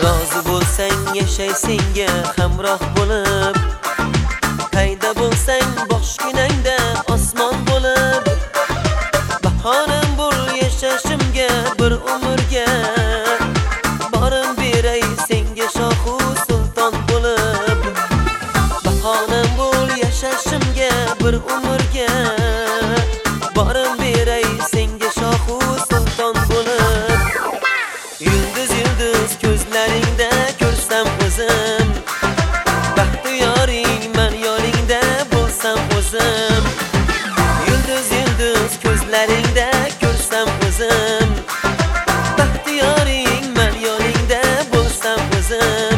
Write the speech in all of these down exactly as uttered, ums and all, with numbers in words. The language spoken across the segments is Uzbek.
Rozi bo'lsang yashay senga hamroh bo'lib, qayda bo'lsang boshginangda osmon bo'lib, bahoram bo'l yashashimga bir umrga, borim beray senga shohu sulton bo'lib, bahoram bo'l yashashimga bir umrga, borim beray senga shohu sulton bo'lib. Yulduz yulduz ko'zlaringda ko'rsam o'zim, baxtiyoring men yoningda bo'lsam o'zim. Yulduz yulduz ko'zlaringda ko'rsam o'zim, baxtiyoring men yoningda bo'lsam o'zim.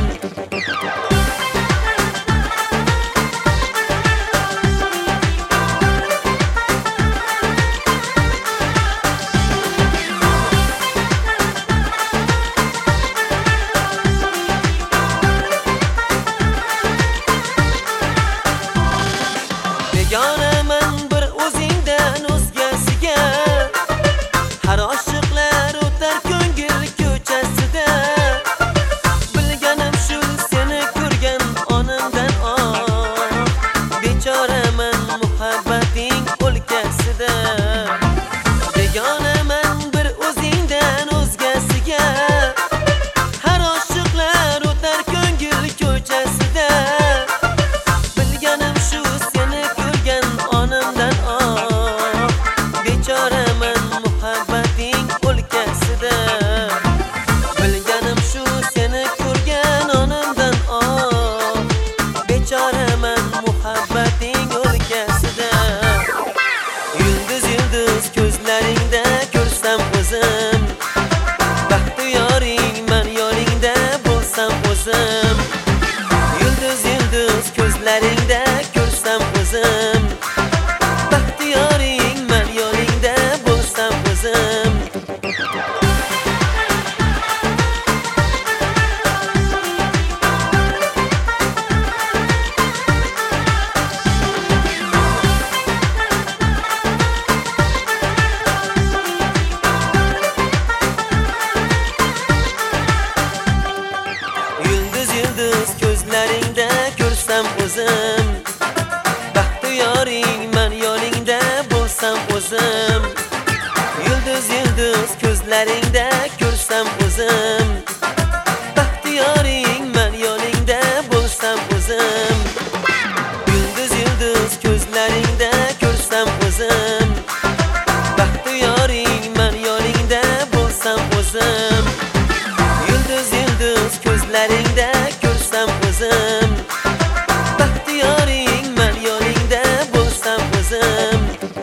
Begonaman bir o'zingdan o'zgasiga, har oshiqlar o'tar ko'ngil ko'chasida. Bilganim shu seni ko'rgan onimdan oh, bechoraman muhabbating o'lkasida. Begonaman bir o'zingdan o'zgasiga, har oshiqlar o'tar ko'ngil ko'chasida. Bilganim shu seni ko'rgan onimdan oh, bechoraman muhabbating o'lkasida. Bilganim shu seni ko'rgan onimdan oh, bechoraman muhabbating o'lkasida. Yulduz yulduz ko'zlaringda ko'rsam o'zim, baxtiyoring men yoningda bo'lsam o'zim. Yulduz yulduz ko'zlaringda ko'rsam o'zim, baxtiyoring men yoningda bo'lsam o'zim. Yulduz yulduz ko'zlaringda ko'rsam o'zim, baxtiyoring men yoningda bo'lsam o'zim. Yulduz yulduz ko'zlaringda ko'rsam o'zim, baxtiyoring men yoningda bo'lsam o'zim. Yulduz yulduz ko'zlaringda ko'rsam o'zim, baxtiyoring men yoningda bo'lsam o'zim. Yulduz yulduz ko'zlaringda ko'rsam o'zim, baxtiyoring men yoningda bo'lsam o'zim.